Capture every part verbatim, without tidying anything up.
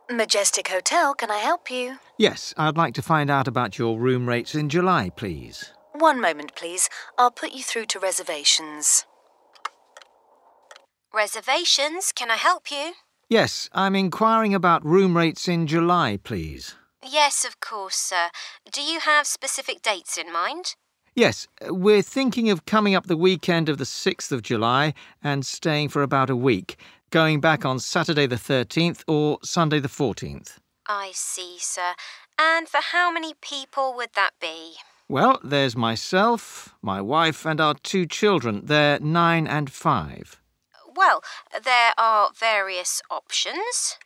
Majestic Hotel, can I help you? Yes, I'd like to find out about your room rates in July, please. One moment, please. I'll put you through to reservations. Reservations, can I help you? Yes, I'm inquiring about room rates in July, please. Yes, of course, sir. Do you have specific dates in mind? Yes, we're thinking of coming up the weekend of the sixth of July and staying for about a week, going back on Saturday the thirteenth or Sunday the fourteenth. I see, sir. And for how many people would that be? Well, there's myself, my wife and our two children. They're nine and five. Well, there are various options.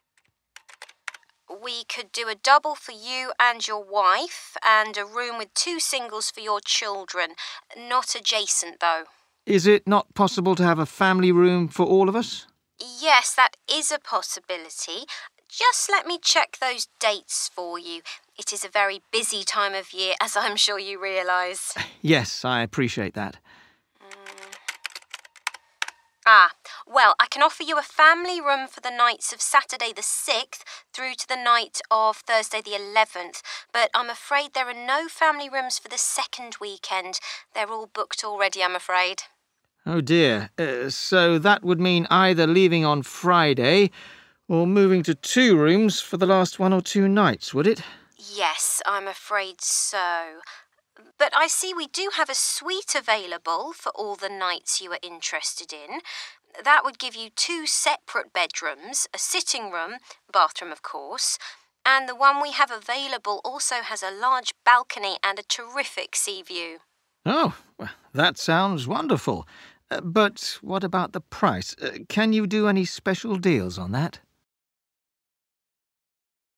We could do a double for you and your wife and a room with two singles for your children. Not adjacent, though. Is it not possible to have a family room for all of us? Yes, that is a possibility. Just let me check those dates for you. It is a very busy time of year, as I'm sure you realise. Yes, I appreciate that. Ah, well, I can offer you a family room for the nights of Saturday the sixth through to the night of Thursday the eleventh, but I'm afraid there are no family rooms for the second weekend. They're all booked already, I'm afraid. Oh dear, uh, so that would mean either leaving on Friday or moving to two rooms for the last one or two nights, would it? Yes, I'm afraid so. But I see we do have a suite available for all the nights you are interested in. That would give you two separate bedrooms, a sitting room, bathroom of course, and the one we have available also has a large balcony and a terrific sea view. Oh, well, that sounds wonderful. Uh, but what about the price? Uh, can you do any special deals on that?